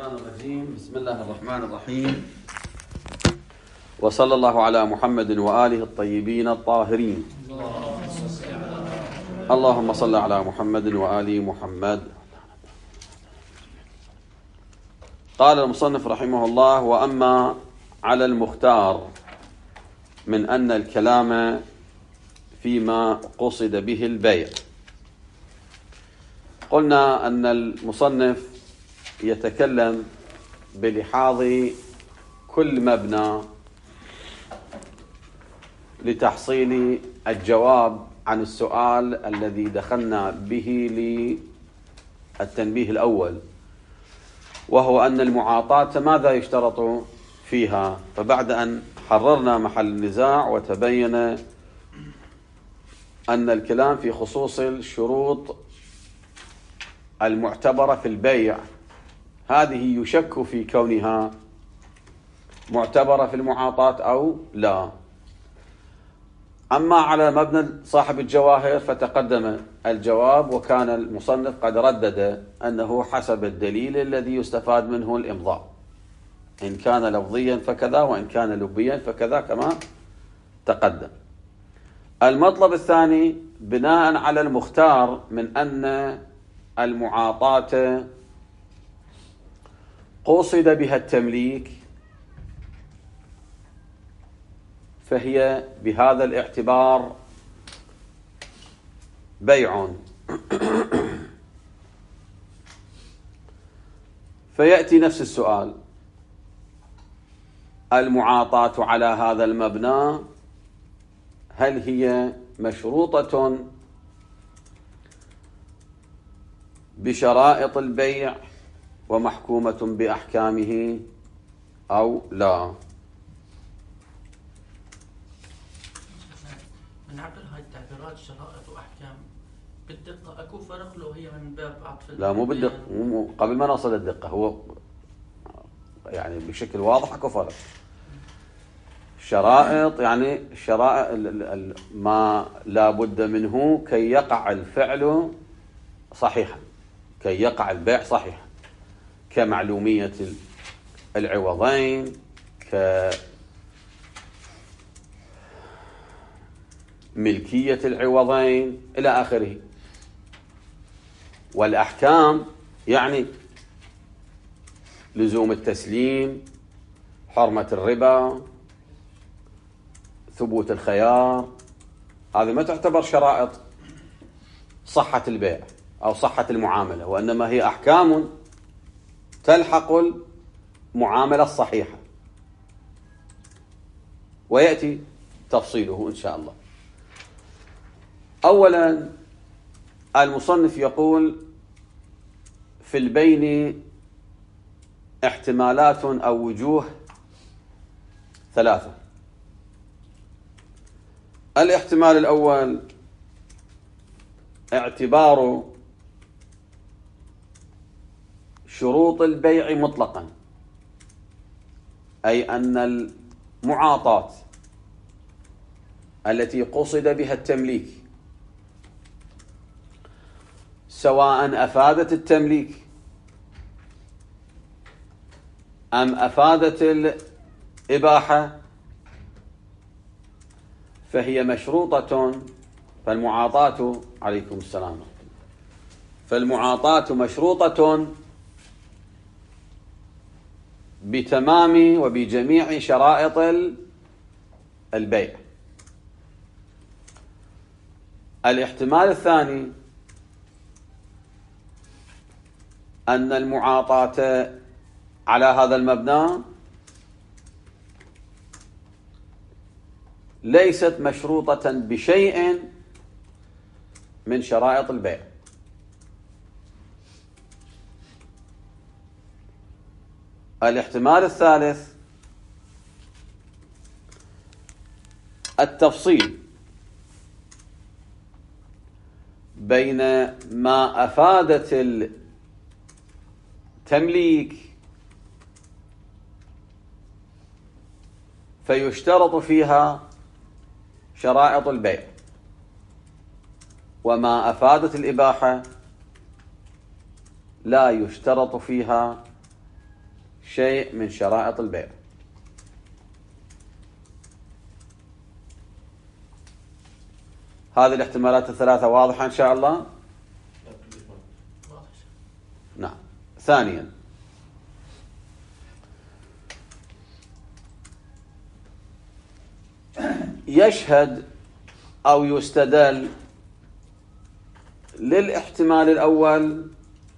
الشيطان الرجيم. بسم الله الرحمن الرحيم، وصلى الله على محمد وآله الطيبين الطاهرين. اللهم صل على محمد وآل محمد. قال المصنف رحمه الله: وأما على المختار من أن الكلام فيما قصد به البيع. قلنا أن المصنف يتكلم بلحاظ كل مبنى لتحصيل الجواب عن السؤال الذي دخلنا به للتنبيه الأول، وهو أن المعاطاة ماذا يشترط فيها. فبعد أن حررنا محل النزاع وتبين أن الكلام في خصوص الشروط المعتبرة في البيع، هذه يشك في كونها معتبرة في المعاطاة أو لا. أما على مبنى صاحب الجواهر فتقدم الجواب، وكان المصنف قد ردد أنه حسب الدليل الذي يستفاد منه الإمضاء، إن كان لفظيا فكذا، وإن كان لبيا فكذا كما تقدم. المطلب الثاني بناء على المختار من أن المعاطاة قصد بها التمليك، فهي بهذا الاعتبار بيع. فيأتي نفس السؤال: المعاطاة على هذا المبنى هل هي مشروطة بشرائط البيع ومحكومة بأحكامه أو لا؟ من عبر هاي التعبيرات شرائط وأحكام بالدقة أكو فرق لو هي من باب عطف؟ لا، مو بالدقة. قبل ما نوصل الدقة، هو يعني بشكل واضح أكو فرق. شرائط يعني الشرائط ما لا بد منه كي يقع الفعل صحيحا، كي يقع البيع صحيحا، كمعلومية العوضين، كملكية العوضين إلى آخره. والأحكام يعني لزوم التسليم، حرمة الربا، ثبوت الخيار. هذه ما تعتبر شرائط صحة البيع أو صحة المعاملة، وإنما هي أحكام تلحق المعاملة الصحيحة، ويأتي تفصيله إن شاء الله. أولا، المصنف يقول: في البين احتمالات أو وجوه ثلاثة. الاحتمال الأول اعتبار شروط البيع مطلقا، أي أن المعاطاة التي قصد بها التمليك سواء أفادت التمليك أم أفادت الإباحة فهي مشروطة. فالمعاطاة عليكم السلام، فالمعاطاة مشروطة بتمام وبجميع شرائط البيع. الاحتمال الثاني أن المعاطاة على هذا المبنى ليست مشروطة بشيء من شرائط البيع. الاحتمال الثالث التفصيل بين ما أفادت التمليك فيشترط فيها شرائط البيع، وما أفادت الإباحة لا يشترط فيها شيء من شرائط البيع. هذه الاحتمالات الثلاثة واضحة إن شاء الله؟ نعم. ثانيا، يشهد أو يستدل للاحتمال الأول،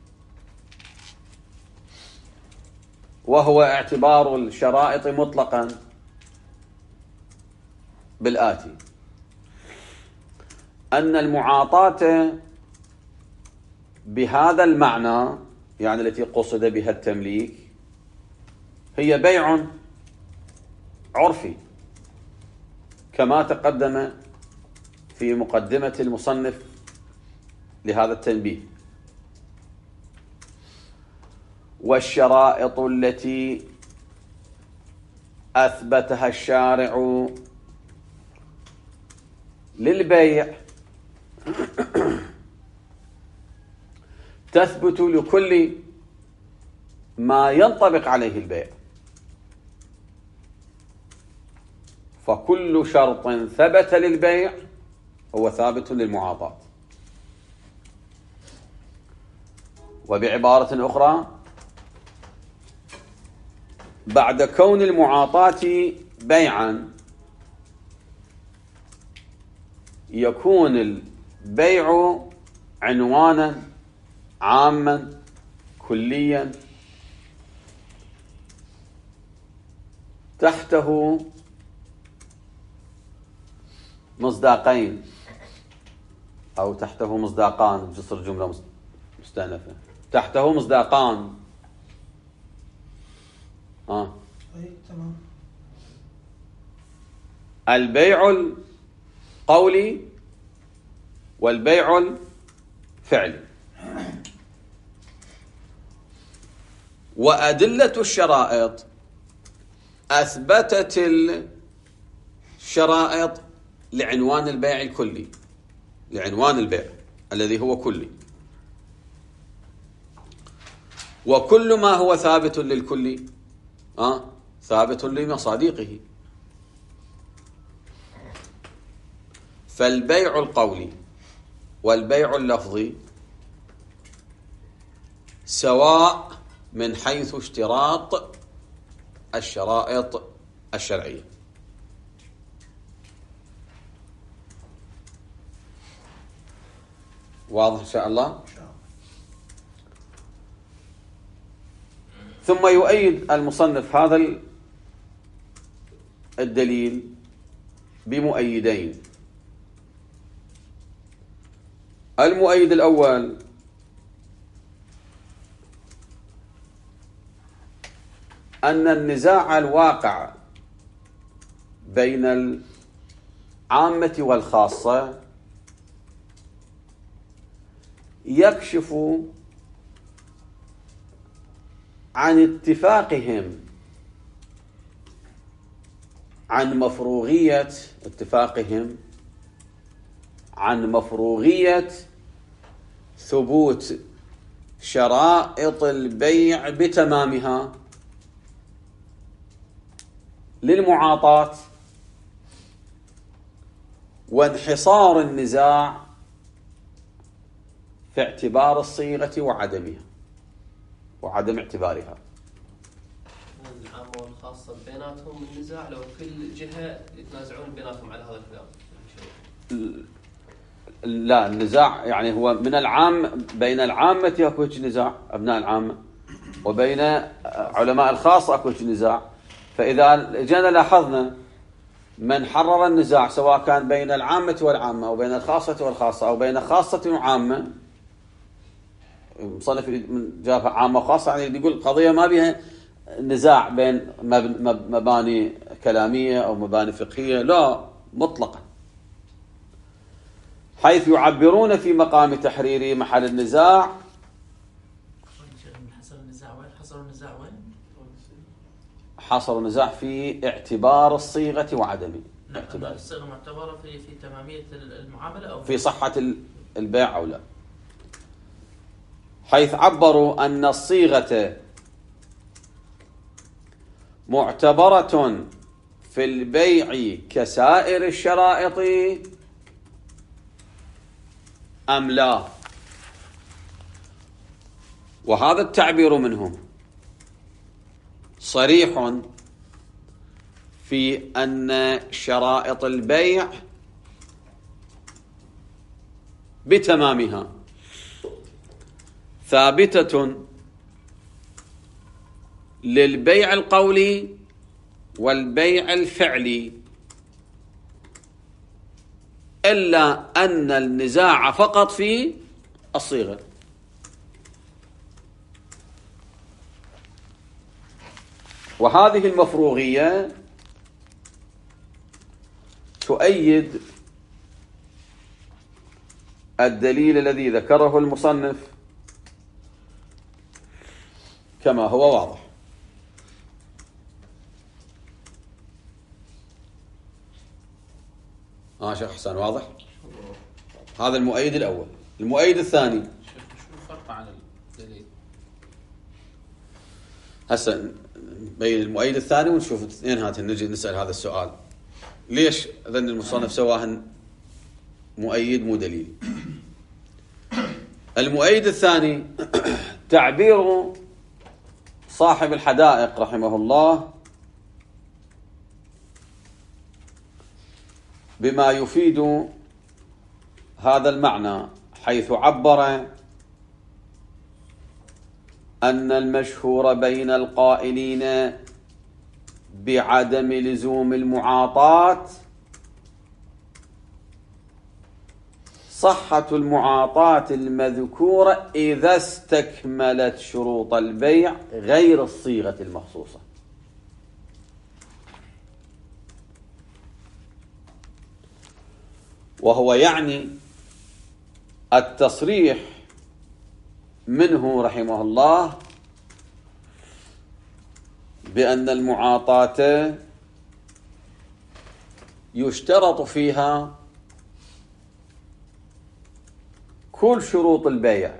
وهو اعتبار الشرائط مطلقا، بالآتي: أن المعاطاة بهذا المعنى، يعني التي قصد بها التمليك، هي بيع عرفي كما تقدم في مقدمة المصنف لهذا التنبيه. والشرائط التي أثبتها الشارع للبيع تثبت لكل ما ينطبق عليه البيع، فكل شرط ثبت للبيع هو ثابت للمعاطاة. وبعبارة أخرى، بعد كون المعاطاة بيعا، يكون البيع عنوانا عاما كليا تحته مصداقين، أو تحته مصداقان، تصير جملة مستأنفة، تحته مصداقان. تمام. البيع القولي والبيع الفعلي. وأدلة الشرائط أثبتت الشرائط لعنوان البيع الكلي، لعنوان البيع الذي هو كلي. وكل ما هو ثابت للكلي ثابت لمصادقه. فالبيع القولي والبيع اللفظي سواء من حيث اشتراط الشرائط الشرعية. واضح إن شاء الله؟ ثم يؤيد المصنف هذا الدليل بمؤيدين. المؤيد الأول: أن النزاع الواقع بين العامة والخاصة يكشف عن اتفاقهم، عن مفروغية ثبوت شرائط البيع بتمامها للمعاطاة، وانحصار النزاع في اعتبار الصيغة وعدم اعتبارها. العامة والخاصة بيناتهم النزاع، لو كل جهة يتنازعون بيناتهم على هذا الكلام. لا، النزاع يعني هو من العام، بين العامة اكو نزاع، أبناء العامة، وبين علماء الخاصة اكو نزاع. فإذا جينا لاحظنا من حرر النزاع، سواء كان بين العامة والعامة أو بين الخاصة والخاصة أو بين خاصة وعامة، مصنف جابها عامة وخاصة، يعني يقول قضية ما بها نزاع بين مباني كلامية أو مباني فقهية، لا، مطلقا، حيث يعبرون في مقام تحرير محل النزاع. حصر النزاع في اعتبار الصيغة وعدمه. الصيغة معتبرة في تمامية المعاملة أو في صحة البيع أو لا، حيث عبروا أن الصيغة معتبرة في البيع كسائر الشرائط أم لا؟ وهذا التعبير منهم صريح في أن شرائط البيع بتمامها ثابتة للبيع القولي والبيع الفعلي، إلا أن النزاع فقط في الصيغة. وهذه المفروغية تؤيد الدليل الذي ذكره المصنف كما هو واضح. شيخ حسن واضح؟ هذا المؤيد الأول. المؤيد الثاني، شو الفرق عن الدليل؟ هسه بين المؤيد الثاني ونشوف اثنين هاتين، نجي نسأل هذا السؤال: ليش ظن المصنف سواهن مؤيد مو دليل؟ المؤيد الثاني تعبير صاحب الحدائق رحمه الله بما يفيد هذا المعنى، حيث عبر أن المشهور بين القائلين بعدم لزوم المعاطاة صحة المعاطاة المذكورة إذا استكملت شروط البيع غير الصيغة المخصوصة. وهو يعني التصريح منه رحمه الله بأن المعاطاة يشترط فيها كل شروط البيع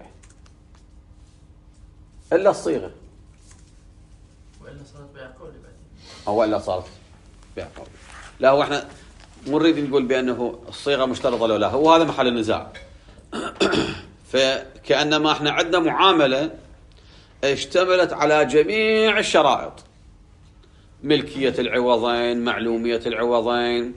إلا الصيغة، وإلا صارت بيع قولي بعدين، أو إلا صارت بيع قولي. لا، هو احنا نريد نقول بأنه الصيغة مشترطة لو لا، هو هذا محل النزاع. فكأنما احنا عندنا معاملة اشتملت على جميع الشرائط: ملكية العوضين، معلومية العوضين،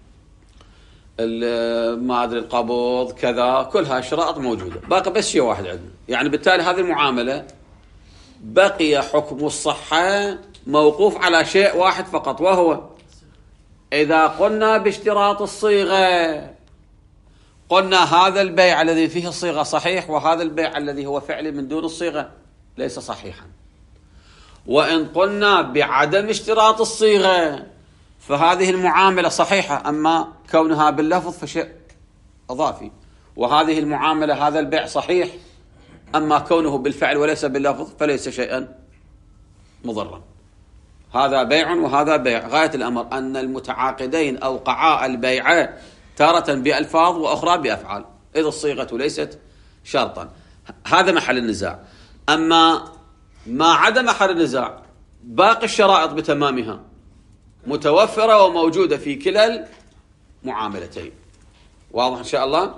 ما أدري القبض، كذا، كل هاي الشرائط موجودة، باقي بس شيء واحد عندنا. يعني بالتالي هذه المعاملة بقي حكم الصحة موقوف على شيء واحد فقط، وهو إذا قلنا باشتراط الصيغة قلنا هذا البيع الذي فيه الصيغة صحيح، وهذا البيع الذي هو فعلي من دون الصيغة ليس صحيحا. وإن قلنا بعدم اشتراط الصيغة فهذه المعاملة صحيحة، أما كونها باللفظ فشيء إضافي. وهذه المعاملة، هذا البيع صحيح، أما كونه بالفعل وليس باللفظ فليس شيئا مضرا. هذا بيع وهذا بيع. غاية الأمر أن المتعاقدين أوقعا البيع تارة بألفاظ وأخرى بأفعال، إذ الصيغة ليست شرطا. هذا محل النزاع. أما ما عدا محل النزاع باقي الشرائط بتمامها متوفرة وموجودة في كلا المعاملتين. واضح إن شاء الله؟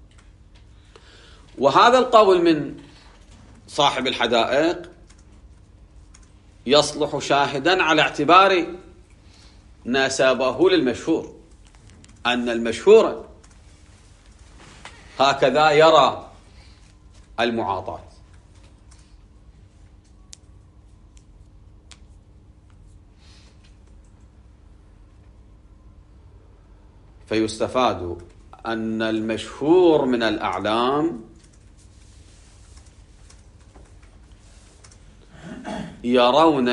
وهذا القول من صاحب الحدائق يصلح شاهدا على اعتبار نسبه للمشهور، أن المشهور هكذا يرى المعاطاة. فيستفاد أن المشهور من الأعلام يرون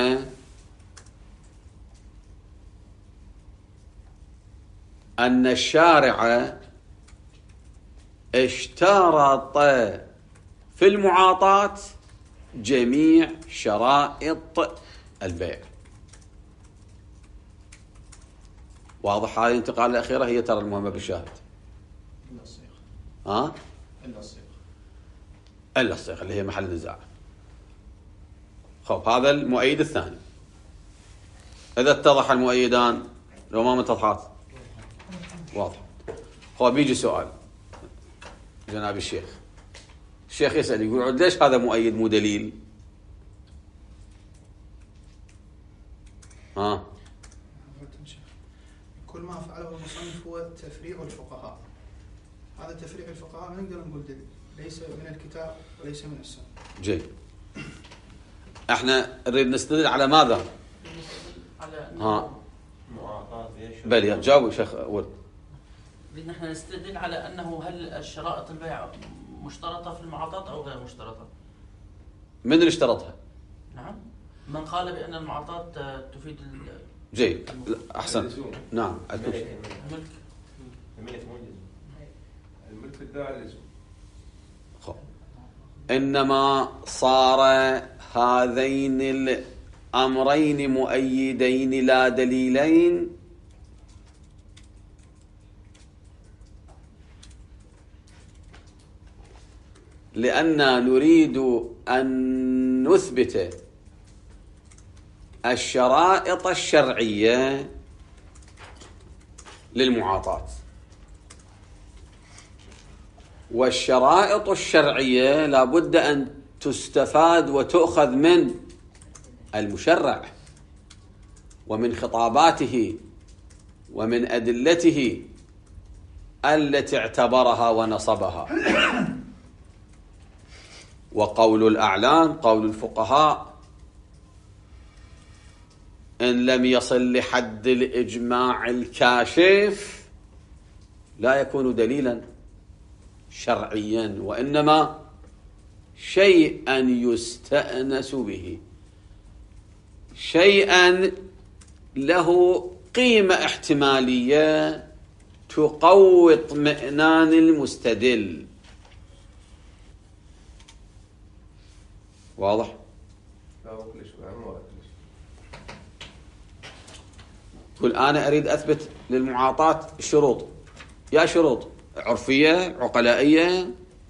أن الشارع اشترط في المعاطاة جميع شرائط البيع. واضح؟ هذه الانتقال الأخيرة هي ترى المهمة بالشاهد. إلا الصيغة. إلا الصيغة. إلا الصيغة اللي هي محل النزاع. خب، هذا المؤيد الثاني. إذا اتضح المؤيدان لو ما متضحات واضح. هو بيجي سؤال جناب الشيخ يسأل يقول ليش هذا مؤيد مو دليل؟ كل ما فعله المصنف هو تفريع الفقهاء. هذا تفريع الفقهاء ما نقدر نقول دليل، ليس من الكتاب وليس من السنة. جيد. احنا نريد نستدل على ماذا؟ على بل جاوب شيخ ولد. نحن نستدل على أنه هل الشرائط البيع مشترطة في المعاطات أو غير مشترطة؟ من اللي اشترطها؟ نعم، من قال بأن المعاطات تفيد جيد، أحسن. نعم، الملك الداعي. إنما صار هذين الأمرين مؤيدين لا دليلين لأننا نريد أن نثبت الشرائط الشرعية للمعاطاة، والشرائط الشرعية لابد أن تستفاد وتؤخذ من المشرع ومن خطاباته ومن أدلته التي اعتبرها ونصبها. وقول الأعلام قول الفقهاء إن لم يصل لحد الإجماع الكاشف لا يكون دليلا شرعيا، وإنما شيئا يستأنس به، شيئا له قيمة احتمالية تقوي اطمئنان المستدل. واضح؟ تقول أنا أريد أثبت للمعاطاة شروط، يا شروط عرفية عقلائية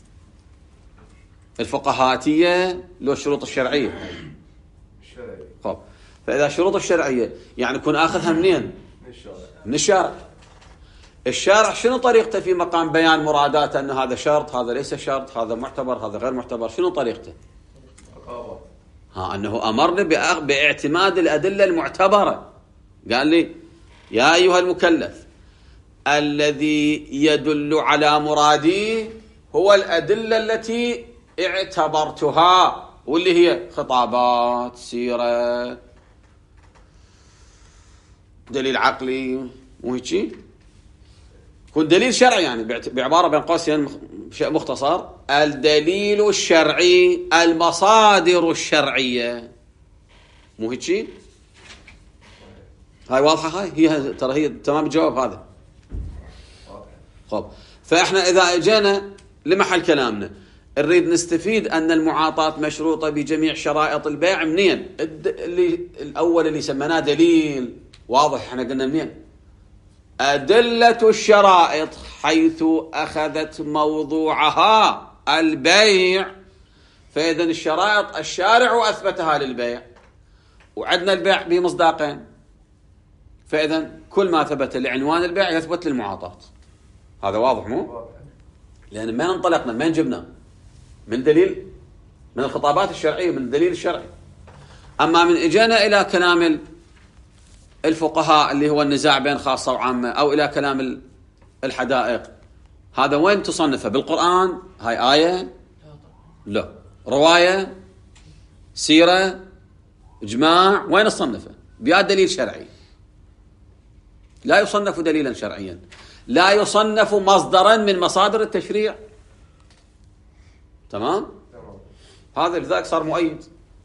الفقهاتية لو الشروط الشرعية. خب، فإذا الشروط الشرعية يعني كن أخذها منين؟ من الشارع. الشارع شنو طريقته في مقام بيان مراداته أن هذا شرط، هذا ليس شرط، هذا معتبر، هذا غير معتبر؟ شنو طريقته؟ أنه أمرنا باعتماد الأدلة المعتبرة. قال لي يا أيها المكلف الذي يدل على مرادي هو الأدلة التي اعتبرتها، واللي هي خطابات، سيرة، دليل عقلي، وهيك يكون دليل شرعي. يعني بعبارة بين قوسين شيء مختصر، الدليل الشرعي، المصادر الشرعية، مو هيك؟ هاي واضحة؟ هاي ترى هي تمام الجواب هذا. خب، فإحنا إذا اجينا لمحل كلامنا نريد نستفيد أن المعاطاة مشروطة بجميع شرائط البيع منين؟ اللي الأول اللي سمناه دليل واضح، إحنا قلنا منين؟ أدلة الشرائط حيث أخذت موضوعها البيع، فإذن الشرائط الشارع أثبتها للبيع، وعندنا البيع بمصداقين، فإذن كل ما ثبت لعنوان البيع يثبت للمعاطاة. هذا واضح مو؟ لأن ما انطلقنا، ما جبنا من دليل، من الخطابات الشرعية، من الدليل الشرعي. أما من إجانا إلى كلام الفقهاء اللي هو النزاع بين خاصة وعامة، أو إلى كلام الحدائق، هذا وين تصنفه؟ بالقرآن؟ هاي آية؟ لا. رواية؟ سيرة؟ إجماع؟ وين تصنفه؟ بيا دليل شرعي. لا يصنف دليلا شرعيا، لا يصنف مصدرا من مصادر التشريع. تمام؟ هذا لذلك صار مؤيد.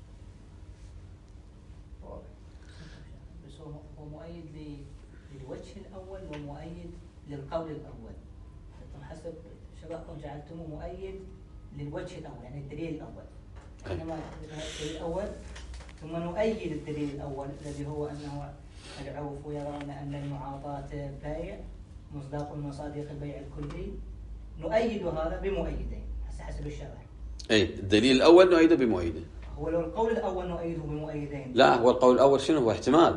بس هو مؤيد للوجه الأول ومؤيد للقول الأول. حسب شبابكم جعلتموه مؤيد للوجه الأول، يعني الدليل الأول. إنما الدليل الأول ثم نؤيد الدليل الأول الذي هو أنه العوف يرون أن المعاطاة بيع مصداق مصادق البيع الكلي، نؤيد هذا بمؤيدين حسب الشرع. أي الدليل الأول نؤيده بمؤيده. هو لو القول الأول نؤيده بمؤيدين. لا، هو القول الأول شنو؟ هو احتمال.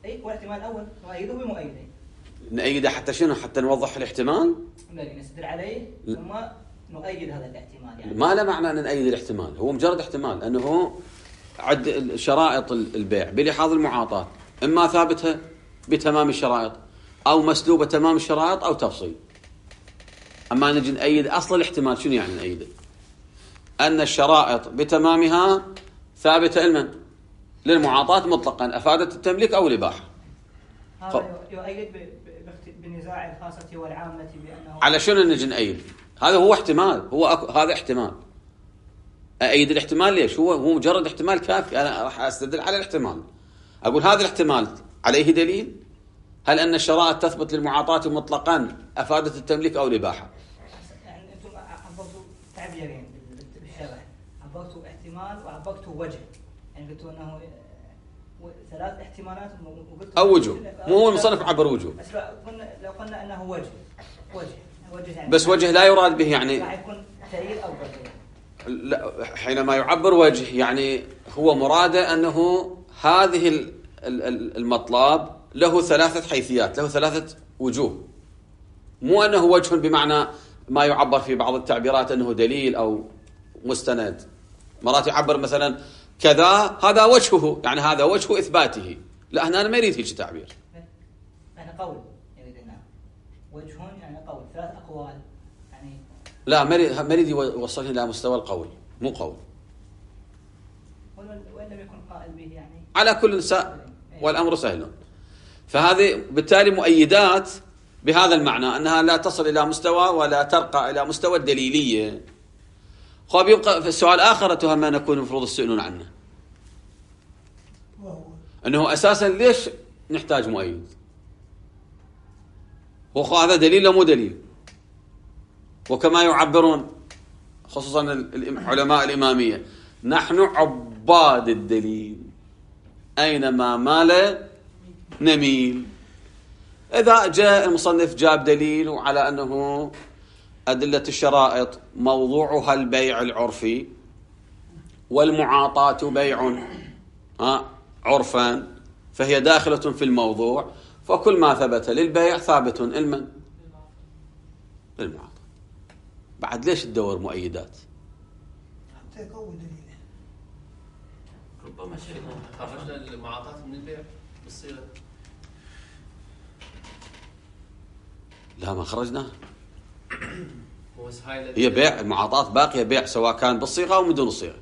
اي واحتمال الاول نؤيده بمؤيدين. نأيده حتى شنو؟ حتى نوضح الاحتمال؟ نستدل عليه ثم نؤيد هذا الاحتمال يعني. ما له معنى أن نأيد الاحتمال، هو مجرد احتمال أنه عد شرائط البيع بلحاظ المعاطاة إما ثابتة بتمام الشرائط أو مسلوبة تمام الشرائط أو تفصيل. أما نجي نأيد أصل الاحتمال، شنو يعني نأيده؟ أن الشرائط بتمامها ثابتة لمن؟ للمعاطاة مطلقا، أفادت التمليك أو الإباحة. هذا يؤيد بنزاع الخاصة والعامة بأنه على شنو نجي نأيد؟ هذا هو احتمال، هذا احتمال. أأيد الاحتمال ليش؟ هو مجرد احتمال كافي، أنا راح أستدل على الاحتمال. أقول هذا الاحتمال عليه دليل؟ هل أن الشرائط تثبت للمعاطاة مطلقا أفادت التمليك أو الإباحة؟ يعني أنتم عبرتوا تعبيرين بالشرح، عبرتوا احتمال وعبرتوا وجه، يعني قلتوا أنه ثلاث احتمالات أو وجه، مو هو المصنف عبر وجه. بس لو قلنا أنه وجه يعني بس وجه لا يراد به يعني راح يكون تأييد أو بديل. لا، حينما يعبر وجه يعني هو مراده أنه هذه المطلب له ثلاثة حيثيات، له ثلاثة وجوه، مو أنه وجه بمعنى ما يعبر في بعض التعبيرات أنه دليل أو مستند. مرات يعبر مثلا كذا هذا وجهه، يعني هذا وجه إثباته. لا، هنا أنا ما يريد هيك تعبير. يعني قول يريد لنا وجه، يعني قول ثلاث أقوال يعني. لا، ما يريد يوصله إلى مستوى القول، مو قول. وإن لم يكن قائل به يعني على كل والأمر سهل. فهذه بالتالي مؤيدات بهذا المعنى أنها لا تصل إلى مستوى ولا ترقى إلى مستوى الدليلية. خب يبقى في السؤال آخر ما نكون المفروض السؤالون عنه، أنه أساسا ليش نحتاج مؤيد؟ هذا دليل أو مو دليل؟ وكما يعبرون خصوصا علماء الإمامية، نحن عباد الدليل، أينما مال نميل. إذا جاء المصنف جاب دليل على أنه أدلة الشرائط موضوعها البيع العرفي والمعاطاة بيع عرفا، فهي داخلة في الموضوع، فكل ما ثبت للبيع ثابت لمن؟ للمعاطاة. بعد ليش تدور مؤيدات؟ حتى يقوي دليله. ربما شيخنا خرجنا المعاطاة من البيع بالصيغة. لا، ما خرجنا. هي هي بيع، المعاطاة باقية بيع سواء كان بالصيغة أو من دون الصيغة.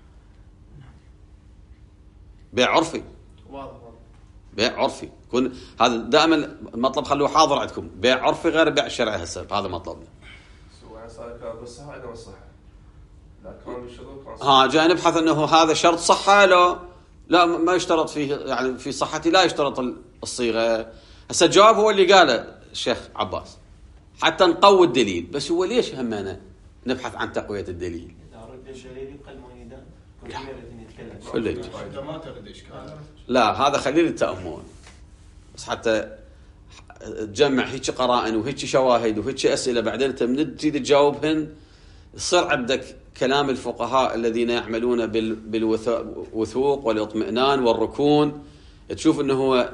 بيع عرفي، واضح. بيع عرفي يكون هذا دائما المطلب، خلوه حاضر عندكم. بيع عرفي غير بيع الشرعي، هسه هذا مطلبنا. سواء صار كان بالصحة أو بالصحة، لا كان بالشروط كان جاي نبحث أنه هذا شرط صحة. لا ما يشترط فيه، يعني في صحتي لا يشترط الصيغة. هسه الجواب هو اللي قاله الشيخ عباس حتى نقوي الدليل. بس هو ليش همنا نبحث عن تقوية الدليل؟ إذا رد الشرير يبقى المؤيدان كل لا. مرة يتكلم. أنت ما ترد إشكال. لا، هذا خليل التأمل بس حتى تجمع هيك قرائن وهيك شواهد وهيك أسئلة، بعدين أنت من تريد تجاوبهن يصير عندك كلام الفقهاء الذين يعملون بالوثوق والاطمئنان والركون. تشوف أنه هو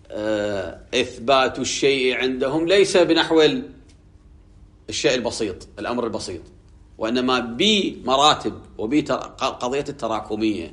إثبات الشيء عندهم ليس بنحو الشيء البسيط، الأمر البسيط، وإنما بمراتب وبقضية التراكمية.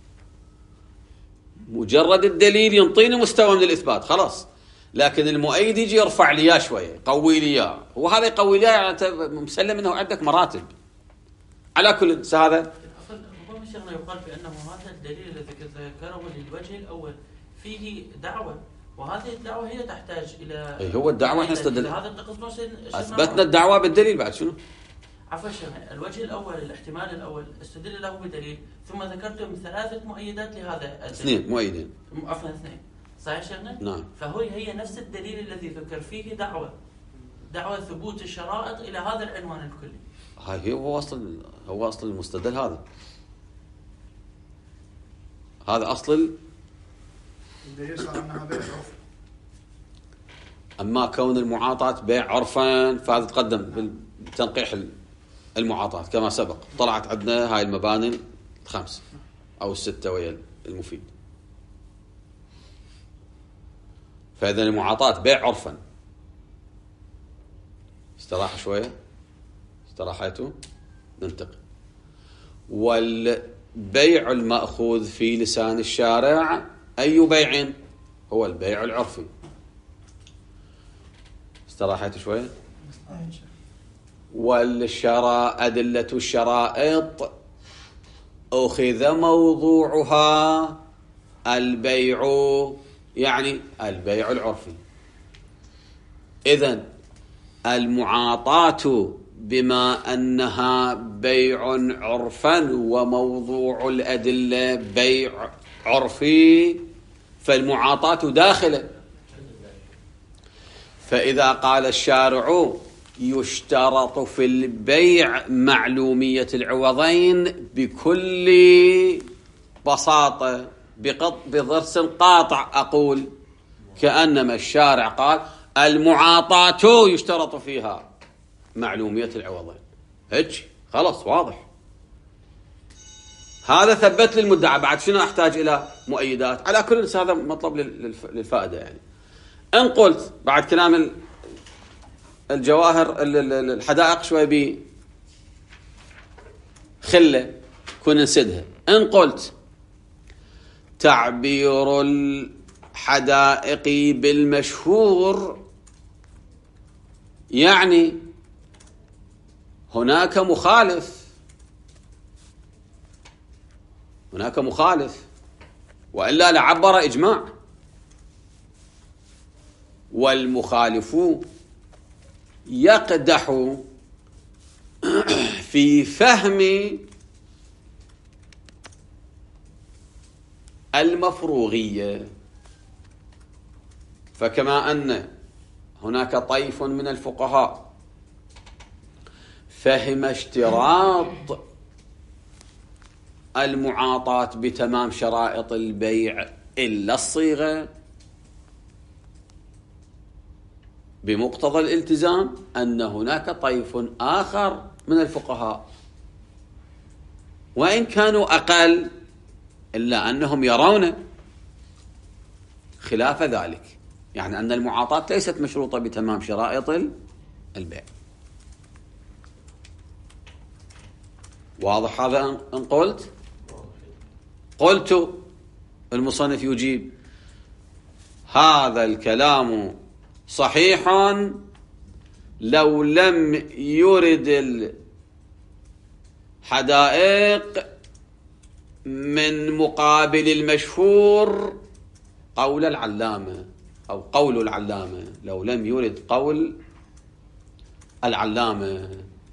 مجرد الدليل ينطيني مستوى من الإثبات خلاص، لكن المؤيد يجي يرفع لي شوية، يقوي لي، وهذا يقوي لي يعني مسلم أنه عندك مراتب. على كل هذا ربما شيخنا يقال بأنه هذا الدليل الذي ذكره للوجه الأول فيه دعوة، وهذه الدعوة هي تحتاج إلى هو الدعوة احنا استدل أثبتنا الدعوة بالدليل. بعد شنو؟ عفوا شيخنا، الوجه الأول الاحتمال الأول استدل له بدليل، ثم ذكرتم ثلاثة مؤيدات لهذا الدليل. 2 مؤيدين. عفوا 2. صحيح شيخنا؟ نعم. هي نفس الدليل الذي ذكر فيه دعوة ثبوت الشرائط إلى هذا العنوان الكلي. هاي هو أصل المستدل. هذا أصل الدليل صار أنها بيع عرفي. أما كون المعاطاة بيع عرفا فهذا تقدم بتنقيح المعاطاة كما سبق. طلعت عندنا هاي المباني 5 أو 6 ويا المفيد. فإذا المعاطاة بيع عرفا. استراحة شوية، استراحته، ننتقل. والبيع المأخوذ في لسان الشارع أي بيع؟ هو البيع العرفي. استراحته شوية. والشراء أدلة الشرائط أخذ موضوعها البيع، يعني البيع العرفي. إذن المعاطاة بما أنها بيع عرفا وموضوع الأدلة بيع عرفي، فالمعاطاة داخلة. فإذا قال الشارع يشترط في البيع معلومية العوضين بكل بساطة بضرس قاطع أقول كأنما الشارع قال المعاطاة يشترط فيها معلومية العوضين. هيك خلاص واضح. هذا ثبت لي المدعى. بعد شنو أحتاج إلى مؤيدات؟ على كل هذا مطلب للفائدة. يعني إن قلت بعد كلام الجواهر الحدائق شوي بخلة كون نسدها. إن قلت تعبير الحدائق بالمشهور يعني هناك مخالف وإلا لعبر إجماع، والمخالف يقدح في فهم المفروغية. فكما أن هناك طيف من الفقهاء فهم اشتراط المعاطاة بتمام شرائط البيع إلا الصيغة، بمقتضى الالتزام أن هناك طيف آخر من الفقهاء وإن كانوا أقل إلا أنهم يرون خلاف ذلك، يعني أن المعاطاة ليست مشروطة بتمام شرائط البيع. واضح هذا؟ أن قلت المصنف يجيب هذا الكلام صحيح لو لم يرد الحدائق من مقابل المشهور قول العلامة أو قول العلامة، لو لم يرد قول العلامة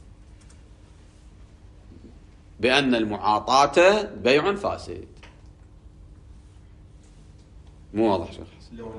بأن المعاطاة بيع فاسد. مو واضح شيخ؟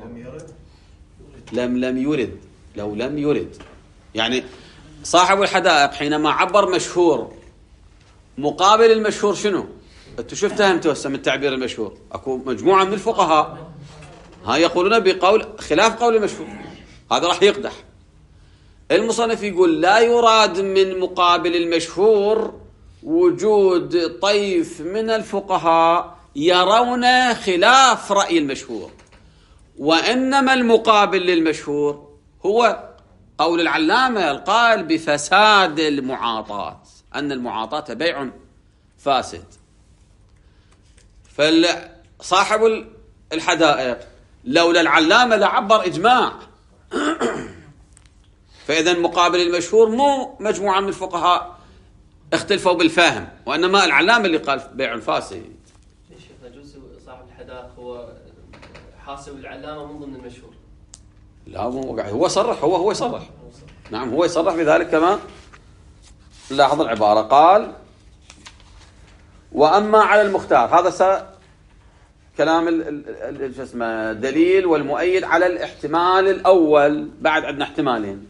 لو لم يرد يعني صاحب الحدائق حينما عبر مشهور مقابل المشهور شنو؟ انتوا شو افتهمتوا هسه من التعبير المشهور؟ اكو مجموعة من الفقهاء ها يقولون بقول خلاف قول المشهور، هذا راح يقدح. المصنف يقول لا يراد من مقابل المشهور وجود طيف من الفقهاء يرون خلاف رأي المشهور، وإنما المقابل للمشهور هو قول العلامة القائل بفساد المعاطاة، أن المعاطاة بيع فاسد. فصاحب الحدائق لولا العلامة لعبر إجماع، فإذا مقابل المشهور مو مجموعة من الفقهاء اختلفوا بالفهم، وإنما العلامة اللي قال بيع فاسد. الشيخ يجوز صاحب الحدائق هو حاسب العلامة من ضمن المشهور؟ لا هو صرح، هو يصرح. نعم هو يصرح بذلك. كما لاحظ العبارة قال وأما على المختار، هذا كلام اسمه دليل والمؤيد على الاحتمال الأول. بعد عندنا احتمالين.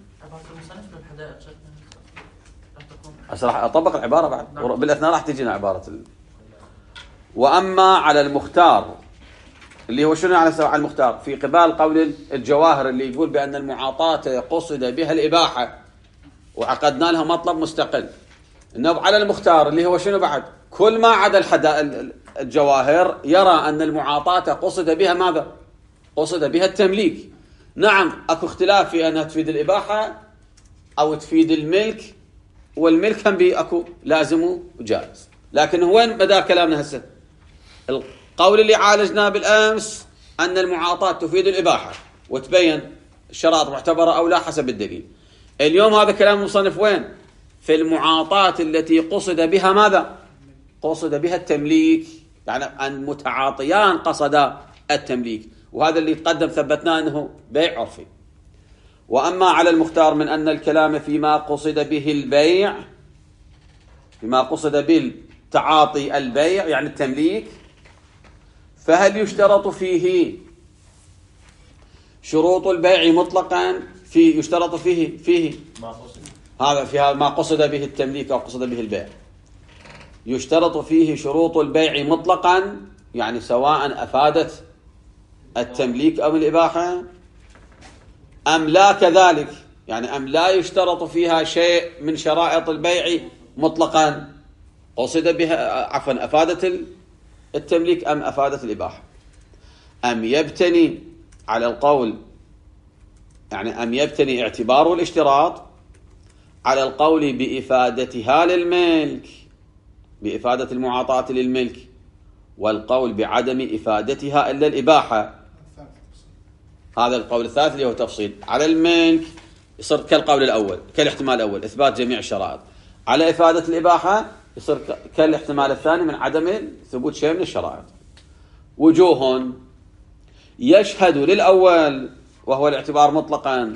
راح أطبق العبارة بعد بالأثناء راح تجينا عبارة وأما على المختار اللي هو شنو على المختار في قبال قول الجواهر اللي يقول بأن المعاطاة قصد بها الإباحة وعقدنا لها مطلب مستقل. إنه على المختار اللي هو شنو بعد كل ما عدا الجواهر يرى أن المعاطاة قصد بها ماذا؟ قصد بها التمليك. نعم اكو اختلاف في انها تفيد الاباحه او تفيد الملك، والملك هم بي اكو لازم وجائز. لكن وين مدار كلامنا هسه؟ القول اللي عالجناه بالامس ان المعاطاه تفيد الاباحه وتبين الشرائط معتبره او لا حسب الدليل. اليوم هذا كلام المصنف وين؟ في المعاطاه التي قصد بها ماذا؟ قصد بها التمليك، يعني المتعاطيان قصدا التمليك، وهذا اللي تقدم ثبتناه انه بيع عرفي. واما على المختار من ان الكلام فيما قصد به البيع، فيما قصد بالتعاطي البيع يعني التمليك، فهل يشترط فيه شروط البيع مطلقا؟ يشترط فيه ما قصد. هذا فيها ما قصد به التمليك او قصد به البيع، يشترط فيه شروط البيع مطلقا، يعني سواء افادت التمليك او الاباحه، ام لا كذلك، يعني ام لا يشترط فيها شيء من شرائط البيع مطلقا قصد بها عفوا افادت التمليك ام افادت الاباحه، ام يبتني على القول، يعني ام يبتني اعتبار الاشتراط على القول بافادتها للملك، بافاده المعاطاه للملك، والقول بعدم افادتها الا الاباحه. هذا القول الثالث اللي هو تفصيل. على الملك يصير كالقول الاول، كالاحتمال الاول اثبات جميع الشرائط. على افاده الاباحه يصير كالاحتمال الثاني من عدم ثبوت شيء من الشرائط. وجوه يشهد للاول وهو الاعتبار مطلقا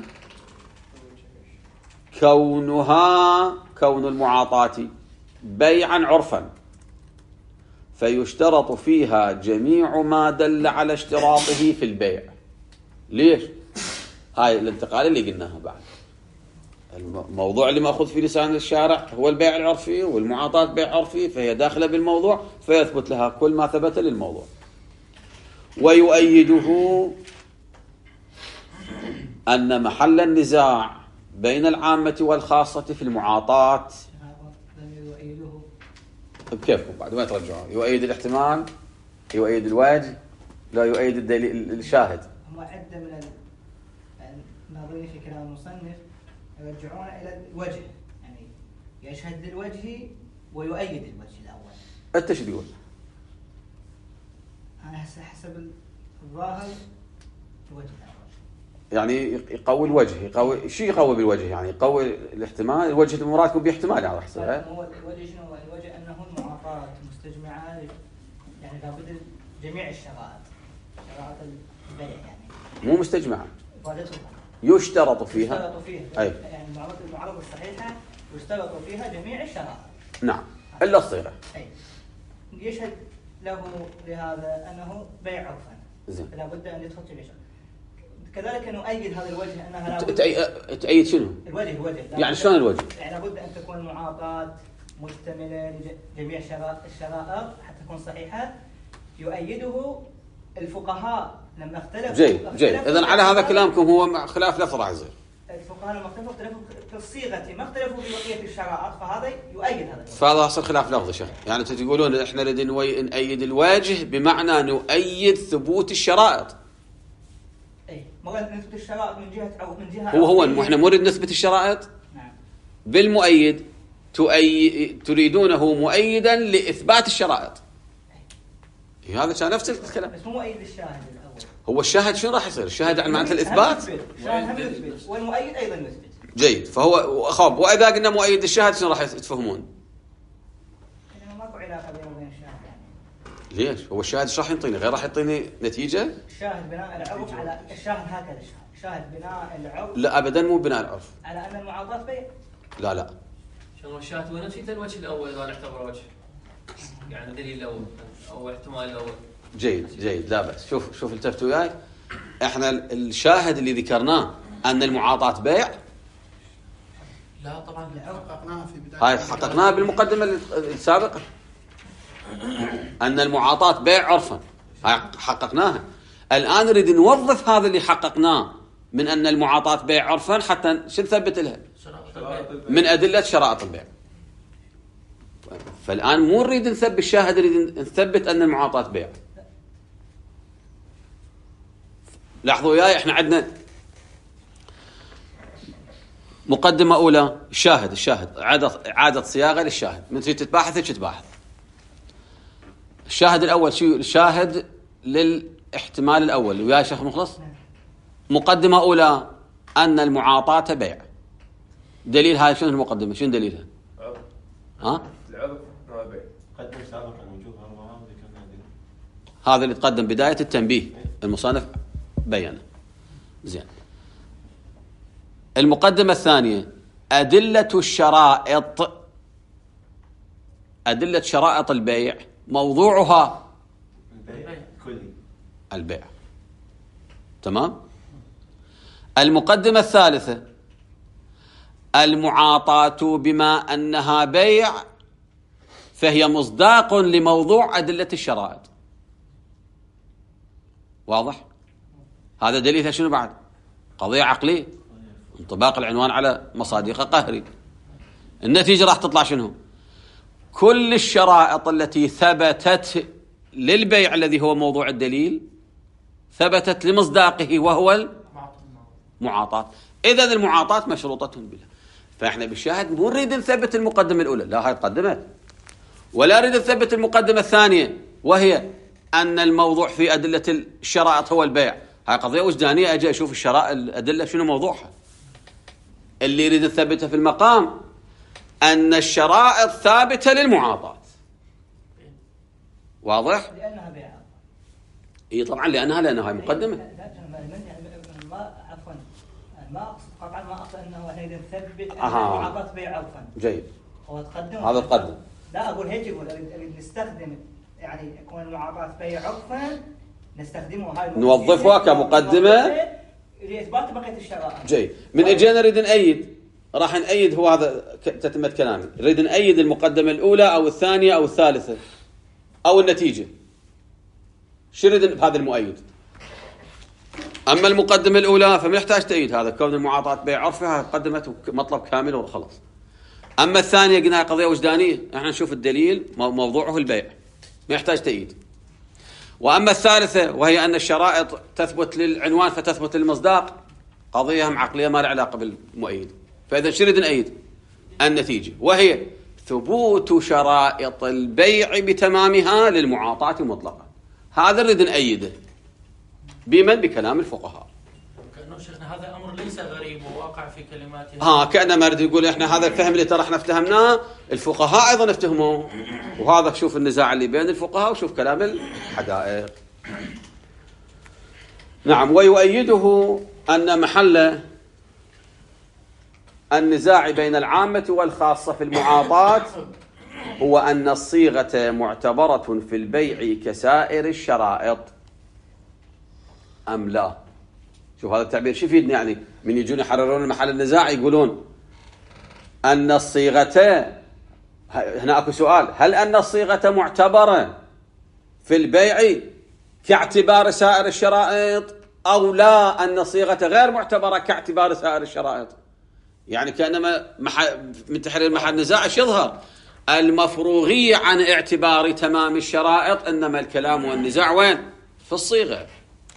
كون المعاطاه بيعا عرفا، فيشترط فيها جميع ما دل على اشتراطه في البيع. ليش؟ هاي الانتقال اللي قلناها بعد. الموضوع اللي مأخذ في لسان الشارع هو البيع العرفي، والمعاطاة بيع عرفي، فهي داخلة بالموضوع، فيثبت لها كل ما ثبت للموضوع. ويؤيده أن محل النزاع بين العامة والخاصة في المعاطاة بكيفكم بعد ما ترجعون. يؤيد الاحتمال، يؤيد الوجه، لا يؤيد الدليل الشاهد. هم عدة من الناظرين في كلام المصنف يرجعون إلى الوجه، يعني يشهد للوجه ويؤيد الوجه الأول. أنت شو تقول؟ أنا حسب الظاهر الوجه الأول. يعني يقوي الوجه، يقوي بالوجه، يعني يقوي الاحتمال. الوجه المراد باحتمال على حسب هو الوجه شنو هو؟ الوجه أنه المعاطاة مستجمعة، يعني لابد جميع الشرائط، شرائط البيع يعني مو مستجمعة، يشترط فيها أي. يعني المعارضة الصحيحة يشترط فيها جميع الشرائط. نعم إلا الصيغة. أي. يشهد له لهذا أنه بيع عرفا، فلا بد أن يدخل جميع الشرائط. كذلك نؤيد هذا الوجه أنها لابد تأيد شنو؟ الوجه يعني شلون الوجه؟ يعني لابد أن تكون المعاطاة مشتملة لجميع الشرائط حتى تكون صحيحة. يؤيده الفقهاء لما اختلفوا. جيد. إذن على هذا كلامكم هو خلاف لفظ راح يصير. الفقهاء لما اختلفوا في الصيغة، ما اختلفوا في بقية الشرائط، فهذا يؤيد هذا. فهذا يصير خلاف لفظ شيخ. يعني تقولون احنا نريد نؤيد الوجه بمعنى نؤيد ثبوت الشرائط. اي ما نثبت الشرائط من جهة أو من جهة هو احنا مو نريد نثبت الشرائط. نعم. بالمؤيد تريدونه مؤيدا لإثبات الشرائط. هذا كان نفس الكلام. بس مو مؤيد الشاهد الأول. هو الشاهد شنو راح يصير؟ الشاهد عن معنى الإثبات. الشاهد هم يثبت والمؤيد أيضا يثبت. جيد. فهو خاب. وإذا قلنا مؤيد الشاهد شنو راح تفهمون؟ يعني ماكو علاقة بينه وبين الشاهد يعني. ليش؟ هو الشاهد ايش راح يعطيني؟ غير راح يعطيني نتيجة؟ الشاهد بناء العرف على الشاهد هكذا الشاهد بناء العرف. لا أبدا مو بناء العرف. على أن المعاطاة بيع. لا. شنو الشاهد ونفي الوجه الأول إذا نعتبره وجه، يعني الدليل الأول أو احتمال الأول. جيد لا بأس. شوف التفتوا وياي. احنا الشاهد اللي ذكرناه أن المعاطاة بيع. لا طبعا حققناها في بداية. هاي حققناها بالمقدمة السابقة أن المعاطاة بيع عرفا، هاي حققناها. الآن نريد نوظف هذا اللي حققناه من أن المعاطاة بيع عرفا حتى شو نثبت لها من أدلة شرائط البيع. فالآن مو نريد نثبت الشاهد، نريد نثبت أن المعاطاة بيع. لاحظوا وياي، احنا عندنا مقدمة أولى. الشاهد إعادة صياغة للشاهد. من تريد تتباحث. الشاهد الأول شو؟ الشاهد للاحتمال الأول. ويا شيخ مخلص. مقدمة أولى أن المعاطاة بيع. دليل هاي شنو المقدمة؟ شنو دليلها؟ العرض ما بيع. قدم سابقا وجوه أربعة وذكرنا ذلك. هذا اللي تقدم بداية التنبيه المصنف بيانه. زين. المقدمة الثانية أدلة شرائط البيع موضوعها البيع كلي. البيع. تمام. المقدمة الثالثة المعاطاة بما أنها بيع فهي مصداق لموضوع أدلة الشرائط. واضح؟ هذا دليلها شنو بعد؟ قضية عقلية، انطباق العنوان على مصادق قهري. النتيجة راح تطلع شنو؟ كل الشرائط التي ثبتت للبيع الذي هو موضوع الدليل ثبتت لمصداقه وهو المعاطاة. إذن المعاطاة مشروطة بها. فإحنا بالشاهد مو نريد نثبت المقدمة الأولى، لا هاي قدمت، ولا نريد نثبت المقدمة الثانية وهي أن الموضوع في أدلة الشرائط هو البيع. هاي قضية وجدانية. أجي أشوف الشرائط الأدلة شنو موضوعها. اللي يريد نثبته في المقام أن الشرائط ثابتة للمعاطاة. واضح؟ لأنها بيع. إيه طبعا لأنها هاي مقدمة. ما أقصد قطعا، ما أقصد أنه إحنا نثبت أن المعاطاة بيع عرفا. جيد. هو تقدم. هذا تقدم. لا أقول هيك، أقول أريد نستخدم يعني يكون المعاطاة بيع عرفا نستخدمه هاي نوظفها كمقدمة لإثبات بقية الشرائط. جيد. من اجينا نريد نأيد، راح نأيد. هو هذا تتمة كلامي. نريد نأيد المقدمة الأولى أو الثانية أو الثالثة أو النتيجة. شو نريد بهذا المؤيد؟ أما المقدمة الأولى فما يحتاج تأييد، هذا كون المعاطاة بيع عرفها قدمت مطلب كامل وخلاص. أما الثانية قلنا قضية وجدانية، احنا نشوف الدليل موضوعه البيع، ما يحتاج تأييد. وأما الثالثة وهي أن الشرائط تثبت للعنوان فتثبت للمصداق، قضية هم عقلية ما لها علاقة بالمؤيد. فإذا شو نريد نأيد؟ النتيجة، وهي ثبوت شرائط البيع بتمامها للمعاطاة مطلقا. هذا نريد نأيده. بمن؟ بكلام الفقهاء. كأنه شيخنا هذا أمر ليس غريب وواقع في كلماتهم. كأنما نريد نقول إحنا هذا الفهم اللي ترى إحنا افتهمناه الفقهاء أيضا افتهموه. وهذا شوف النزاع اللي بين الفقهاء وشوف كلام الحدائق. نعم. ويؤيده أن محل النزاع بين العامة والخاصة في المعاطاة هو أن الصيغة معتبرة في البيع كسائر الشرائط أم لا. شوف هذا التعبير شو يفيدني؟ يعني من يجون يحررون محل النزاع يقولون أن الصيغة، هنا أكو سؤال، هل أن الصيغة معتبرة في البيع كاعتبار سائر الشرائط أو لا أن الصيغة غير معتبرة كاعتبار سائر الشرائط؟ يعني كأنما من تحرير محل النزاع يظهر المفروغية عن اعتبار تمام الشرائط، إنما الكلام والنزاع وين؟ في الصيغة.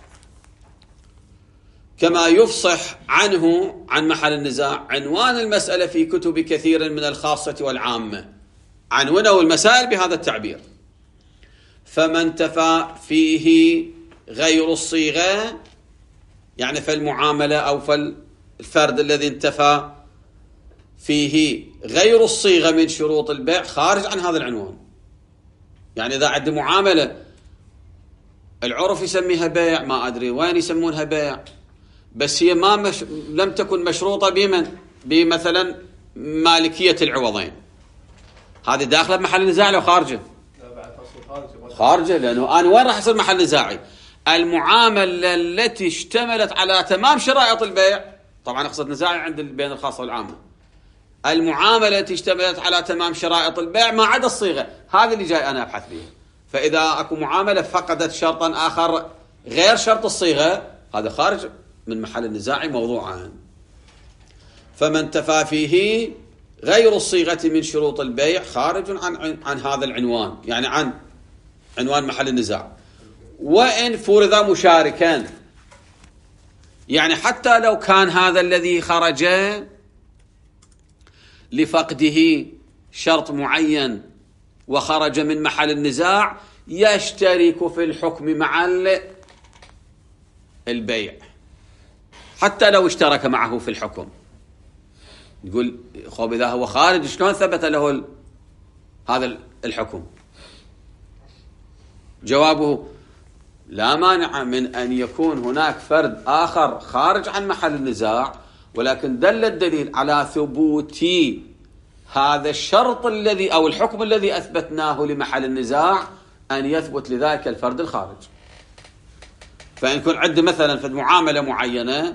كما يفصح عنه عن محل النزاع عنوان المسألة في كتب كثير من الخاصة والعامة، عنونه المسائل بهذا التعبير: فما انتفى فيه غير الصيغة، يعني فالمعاملة أو فالفرد الذي انتفى فيه غير الصيغة من شروط البيع خارج عن هذا العنوان. يعني إذا عندي معاملة العرف يسميها بيع، ما أدري وين يسمونها بيع، بس هي لم تكن مشروطة بمن؟ بمثلا مالكية العوضين، هذه داخلة بمحل نزاع لو خارجه؟ خارجه، لأنه أنا وين راح يصير محل نزاعي؟ المعاملة التي اشتملت على تمام شرائط البيع، طبعا أقصد نزاعي عند بين الخاصة والعامة، المعاملة التي اشتملت على تمام شرائط البيع ما عدا الصيغة، هذا اللي جاي أنا أبحث فيه. فإذا أكو معاملة فقدت شرطا آخر غير شرط الصيغة، هذا خارج من محل النزاع موضوعا. فمن انتفى فيه غير الصيغة من شروط البيع خارج عن هذا العنوان، يعني عن عنوان محل النزاع. وإن فرض مشاركا، يعني حتى لو كان هذا الذي خرج لفقده شرط معين وخرج من محل النزاع يشترك في الحكم مع البيع حتى لو اشترك معه في الحكم. يقول خب إذا هو خارج شلون ثبت له هذا الحكم؟ جوابه لا مانع من أن يكون هناك فرد آخر خارج عن محل النزاع، ولكن دل الدليل على ثبوت هذا الشرط الذي أو الحكم الذي أثبتناه لمحل النزاع أن يثبت لذلك الفرد الخارج. فإن يكون عندي مثلا في معاملة معينة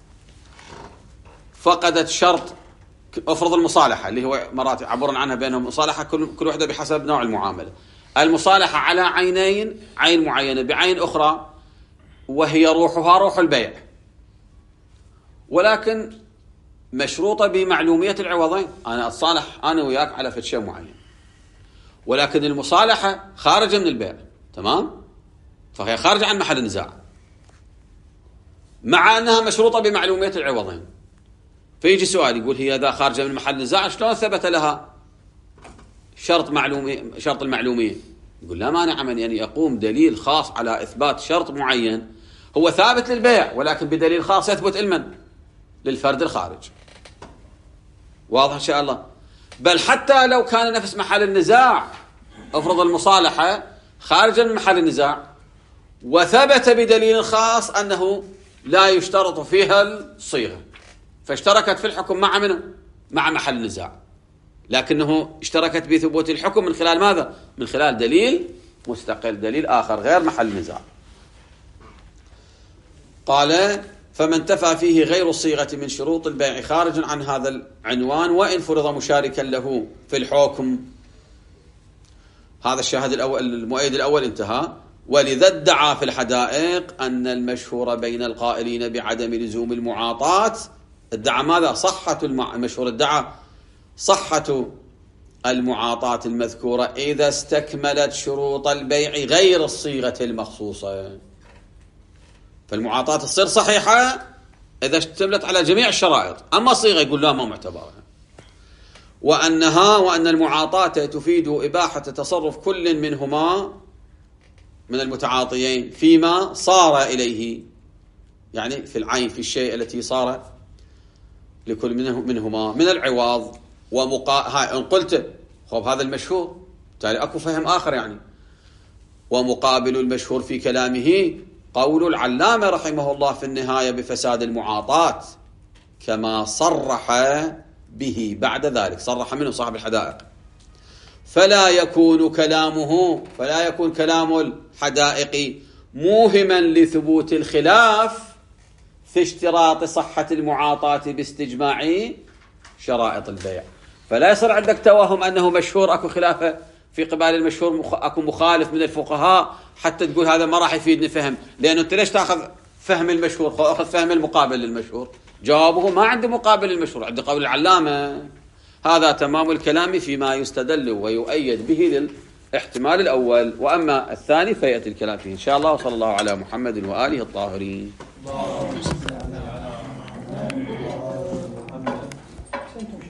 فقدت شرط، افرض المصالحة اللي هو مرات يعبرون عنها بينهم مصالحة كل واحدة بحسب نوع المعاملة. المصالحة على عينين، عين معينة بعين أخرى وهي روحها روح البيع، ولكن مشروطة بمعلومية العوضين. أنا أتصالح أنا وياك على فد شيء معين، ولكن المصالحة خارجة من البيع، تمام؟ فهي خارجة عن محل النزاع مع أنها مشروطة بمعلومية العوضين. فيجي سؤال يقول هي إذا خارجة من محل النزاع شلون ثبت لها شرط المعلومية؟ يقول لا مانع من أن يقوم دليل خاص على إثبات شرط معين هو ثابت للبيع، ولكن بدليل خاص يثبت للفرد الخارج. واضح إن شاء الله؟ بل حتى لو كان نفس محل النزاع، افرض المصالحة خارجا من محل النزاع وثبت بدليل خاص أنه لا يشترط فيها الصيغة، فاشتركت في الحكم مع منه؟ مع محل النزاع، لكنه اشتركت بثبوت الحكم من خلال ماذا؟ من خلال دليل مستقل، دليل آخر غير محل النزاع. قال فمن تفى فيه غير الصيغة من شروط البيع خارج عن هذا العنوان وإن فرض مشاركا له في الحكم. هذا الشاهد الأول، المؤيد الأول انتهى. ولذا ادعى في الحدائق أن المشهور بين القائلين بعدم لزوم المعاطاة، ادعى ماذا؟ صحة المشهور ادعى صحة المعاطاة المذكورة إذا استكملت شروط البيع غير الصيغة المخصوصة. فالمعاطاة تصير صحيحة إذا اشتملت على جميع الشرائط، أما الصيغة يقول لا ما معتبرة. وأن المعاطاة تفيد إباحة تصرف كل منهما من المتعاطيين فيما صار إليه، يعني في العين، في الشيء التي صار لكل منهما من العوض إن قلت خب هذا المشهور، تالي أكو فهم آخر يعني. ومقابل المشهور في كلامه قول العلامة رحمه الله في النهاية بفساد المعاطاة كما صرح به بعد ذلك، صرح منه صاحب الحدائق. فلا يكون كلام الحدائق موهما لثبوت الخلاف في اشتراط صحة المعاطاة باستجماع شرائط البيع. فلا يصير عندك توهم أنه مشهور أكو خلافه في قبال المشهور، أكو مخالف من الفقهاء حتى تقول هذا ما راح يفيدني فهم، لأنه أنت ليش تأخذ فهم المشهور؟ أخذ فهم المقابل للمشهور. جوابه ما عندي مقابل للمشهور، عندي قول العلامة. هذا تمام الكلام فيما يستدل ويؤيد به للاحتمال الأول، وأما الثاني فيأتي الكلام فيه إن شاء الله. وصلى الله على محمد وآله الطاهرين.